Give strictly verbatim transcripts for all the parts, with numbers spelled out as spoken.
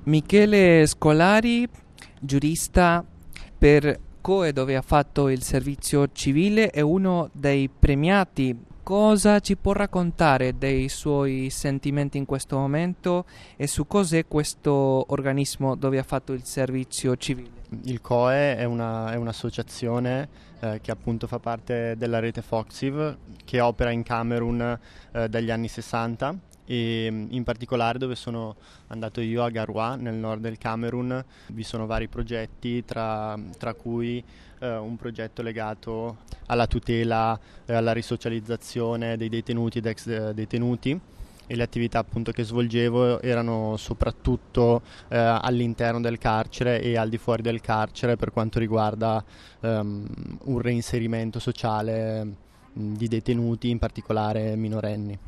Michele Scolari, giurista per C O E dove ha fatto il servizio civile, è uno dei premiati. Cosa ci può raccontare dei suoi sentimenti in questo momento e su cos'è questo organismo dove ha fatto il servizio civile? Il C O E è una- è un'associazione eh, che appunto fa parte della rete Foxiv, che opera in Camerun eh, dagli anni sessanta, e mh, in particolare dove sono andato io, a Garoua, nel nord del Camerun. Vi sono vari progetti, tra, tra cui eh, un progetto legato alla tutela e alla risocializzazione dei detenuti ed ex eh, detenuti, e le attività appunto che svolgevo erano soprattutto eh, all'interno del carcere e al di fuori del carcere, per quanto riguarda ehm, un reinserimento sociale mh, di detenuti, in particolare minorenni.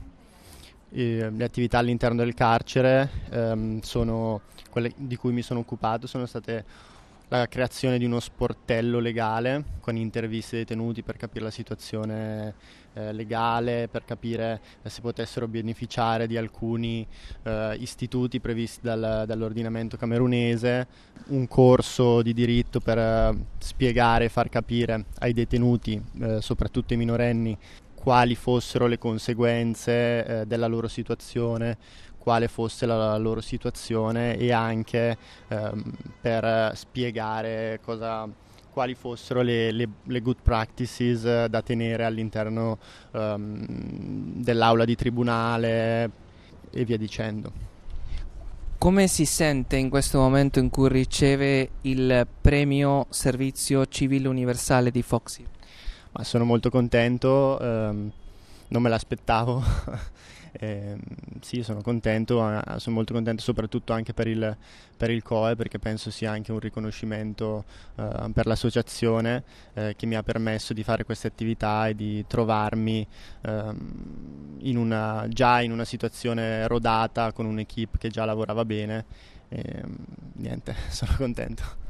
E le attività all'interno del carcere ehm, sono quelle di cui mi sono occupato, sono state la creazione di uno sportello legale con interviste ai detenuti per capire la situazione eh, legale, per capire eh, se potessero beneficiare di alcuni eh, istituti previsti dal- dall'ordinamento camerunese, un corso di diritto per eh, spiegare e far capire ai detenuti, eh, soprattutto ai minorenni, quali fossero le conseguenze eh, della loro situazione, quale fosse la loro situazione, e anche ehm, per spiegare cosa, quali fossero le, le- le good practices eh, da tenere all'interno ehm, dell'aula di tribunale e via dicendo. Come si sente in questo momento in cui riceve il premio Servizio Civile Universale di Foxy? Ma sono molto contento, ehm, non me l'aspettavo. Ehm, sì, sono contento, eh, sono molto contento soprattutto anche per il, per il C O E, perché penso sia anche un riconoscimento eh, per l'associazione eh, che mi ha permesso di fare queste attività e di trovarmi ehm, in una, già in una situazione rodata, con un'equipe che già lavorava bene. E, niente, sono contento.